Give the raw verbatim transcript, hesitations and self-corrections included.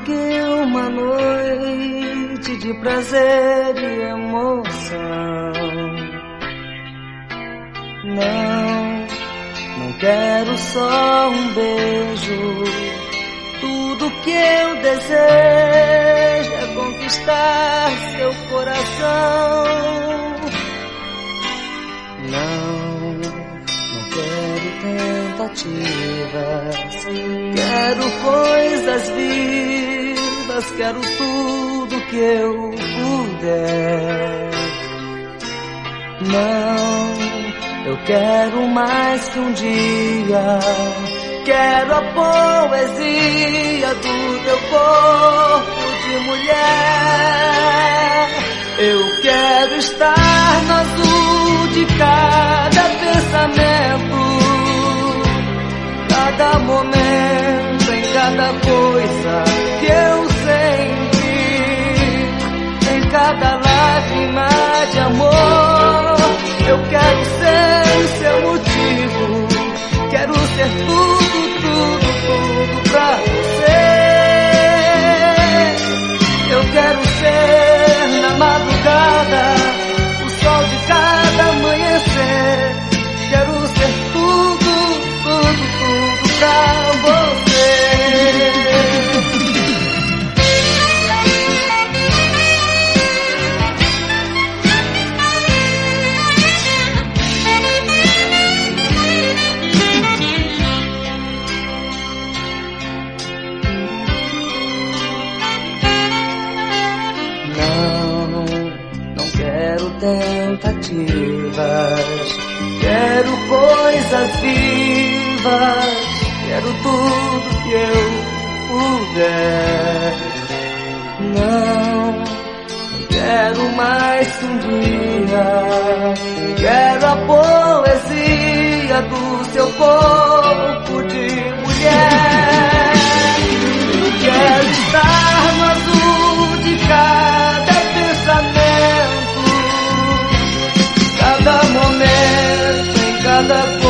que uma noite de prazer e emoção. Não, não quero só um beijo. Tudo que eu desejo é conquistar seu coração. Não, não quero tentativas. Quero coisas vivas. Quero tudo que eu puder. Não, eu quero mais que um dia. Quero a poesia do teu corpo de mulher. Eu quero estar no azul de cada pensamento, cada momento, em cada coisa que eu senti, em cada lágrima de amor. Eu quero ser o seu motivo. Quero ser tudo, tudo, tudo pra você. Eu quero ser na madrugada o sol de cada amanhecer. Quero ser tudo, tudo, tudo pra você. Tentativas, quero coisas vivas, quero tudo que eu puder. Não, não quero mais que um dia. Quero a poesia do seu corpo de mulher. Quero estar no azul de cada pensamento, cada momento, em cada coisa